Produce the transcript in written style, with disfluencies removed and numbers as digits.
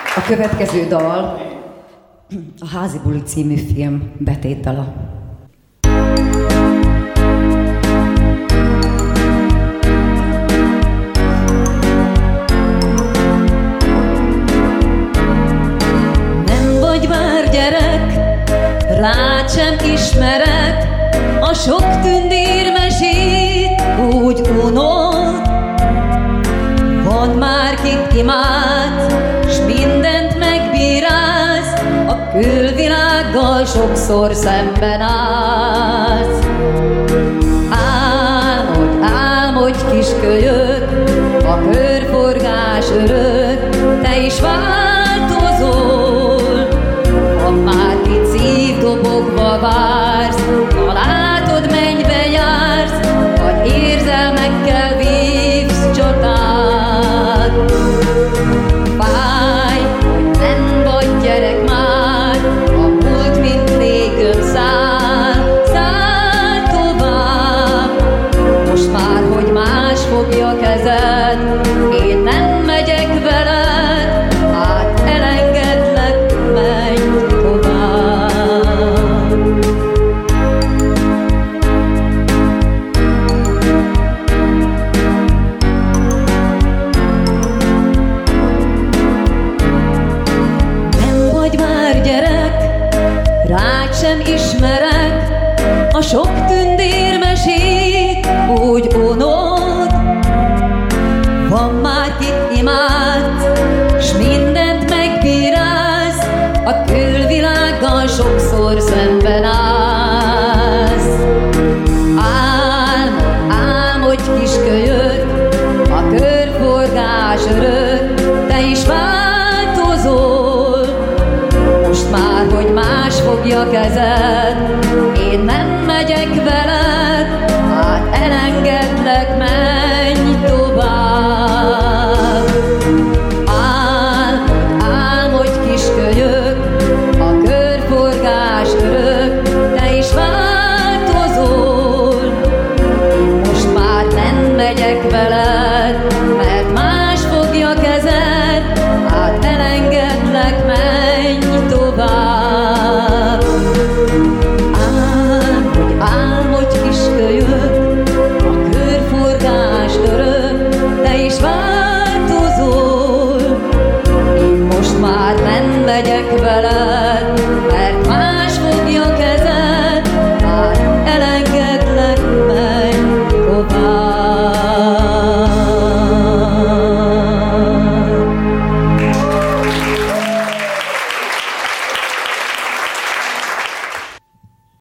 A következő dal a Házi buli című film betétdala. Nem vagy már gyerek, rád sem ismerek, a sok tündérmesét úgy unod. Van már kit imád, s mindent megbírálsz, a külvilággal sokszor szemben állsz. Álmodj kiskölyök, a körforgás örök, te is változol. Ha már kit szívdobogva vársz, ha látod mennybe jársz, vagy érzelmekkel vívsz csatát. Fáj, hogy nem vagy gyerek már, a múlt mint légöm száll, száll tovább. Most már, hogy más fogja kezed, én nem megyek veled, hát elengedlek, menj tovább. Nem vagy már gyerek, rád sem ismerek, a sok tündérmesét úgy unod. Van már kit imádsz, s mindent megbírálsz, a külvilággal sokszor szemben állsz. Álmodj kiskölyök, a körforgás örök, te is változol. Most már, hogy más fogja kezed, én nem megyek veled, hát elengedd